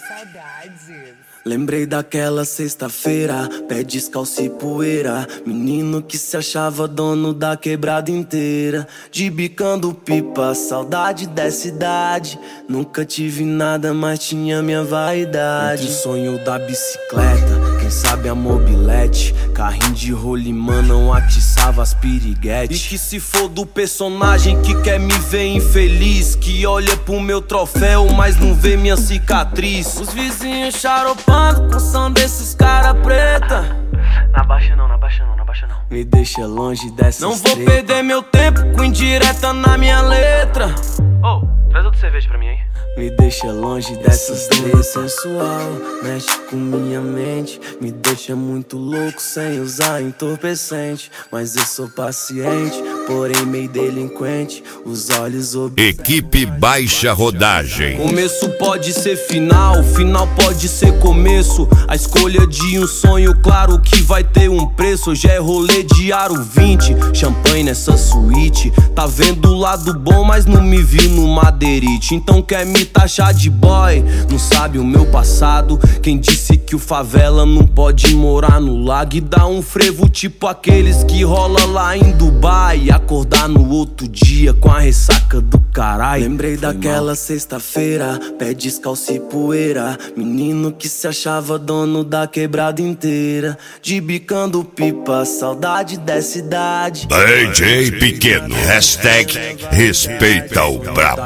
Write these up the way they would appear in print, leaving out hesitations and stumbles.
Saudades. Lembrei daquela sexta-feira, pé descalço e poeira. Menino que se achava dono da quebrada inteira. De bicando pipa, saudade dessa idade. Nunca tive nada, mas tinha minha vaidade. Entre o sonho da bicicleta, quem sabe a mobilete. Carrinho de rolimã não atiçava as piriguetes. E que se for do personagem que quer me ver infeliz, que olha pro meu troféu, mas não vê minha cicatriz. Os vizinhos charopando com som desses cara preta. Na baixa não, na baixa não, na baixa não. Me deixa longe dessas Não vou perder meu tempo com indireta na minha letra. Oh, traz outra cerveja pra mim, hein? Me deixa longe dessas três sensual. Mexe com minha mente, me deixa muito louco sem usar entorpecente. Mas eu sou paciente, porém meio delinquente. Os olhos Equipe Baixa Rodagem. Começo pode ser final, final pode ser começo. A escolha de um sonho, claro que vai ter um preço. Hoje é rolê de aro 20, champanhe nessa suíte. Tá vendo o lado bom, mas não me vi no madeirite. Então quer me taxar de boy, não sabe o meu passado. Quem disse que o favela não pode morar no lago e dar um frevo tipo aqueles que rola lá em Dubai e acordar no outro dia com a ressaca do caralho. Lembrei daquela sexta-feira, pé descalço e poeira. Menino que se achava dono da quebrada inteira. De bicando pipa, saudade dessa idade. DJ Pequeno, hashtag respeita o brabo.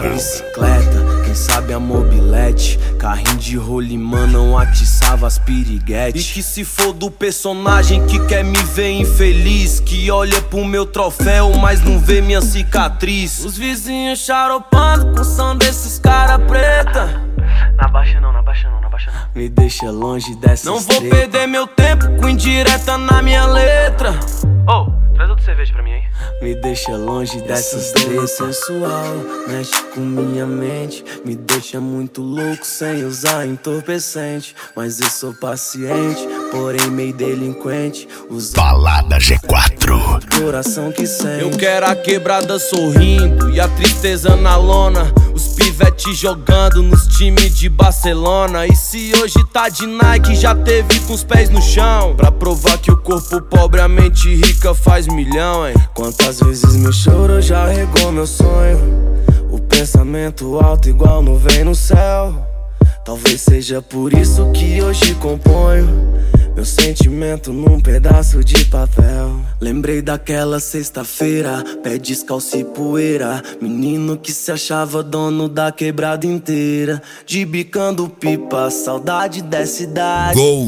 Quem sabe a mobilete, carrinho de rolimã não atiçava as piriguetes. E que se for do personagem que quer me ver infeliz, que olha pro meu troféu, mas não vê minha cicatriz. Os vizinhos charopando com som desses cara preta. Na baixa não, na baixa não, na baixa não. Me deixa longe dessas Não vou perder meu tempo com indireta na minha letra. Oh, traz outra cerveja pra mim, hein? Me deixa longe dessas três sensual. Mexe com minha mente, me deixa muito louco sem usar entorpecente. Mas eu sou paciente, porém meio delinquente. Balada G4. Coração que sente. Eu quero a quebrada sorrindo e a tristeza na lona. Os pivetes jogando nos times de Barcelona. E se hoje tá de Nike, já teve com os pés no chão. Pra provar que o corpo pobre, a mente rica faz milhão, hein? Quantas vezes meu choro já regou meu sonho. O pensamento alto igual nuvem no céu. Talvez seja por isso que hoje componho meu sentimento num pedaço de papel. Lembrei daquela sexta-feira, pé descalço e poeira. Menino que se achava dono da quebrada inteira. De bicando pipa, saudade dessa idade. Gol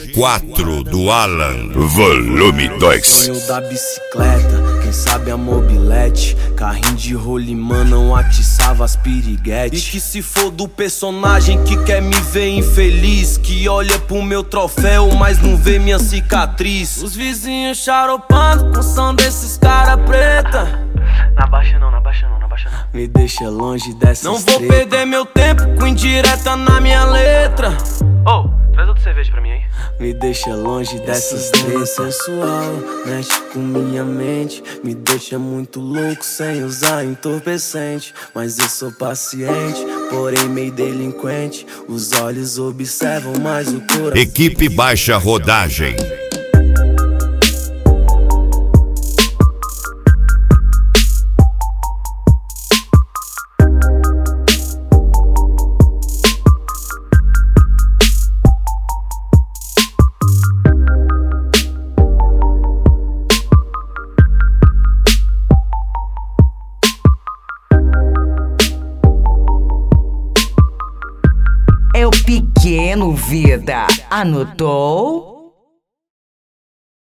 G4 do Alan, volume 2. Sonho da bicicleta, quem sabe a mobilete. Carrinho de rolimã não atiçava as piriguetes. E que se for do personagem que quer me ver infeliz, que olha pro meu troféu, mas não vê minha cicatriz. Os vizinhos charopando com som desses cara preta. Na baixa não, na baixa não, na baixa não. Me deixa longe dessas Não vou perder meu tempo com indireta na minha letra. Oh, traz outra cerveja pra mim, hein? Me deixa longe dessas três sensual. Mexe com minha mente, me deixa muito louco sem usar entorpecente. Mas eu sou paciente, porém meio delinquente. Os olhos observam, mas o coração. Equipe Baixa Rodagem. É o Pequeno Vida. Anotou?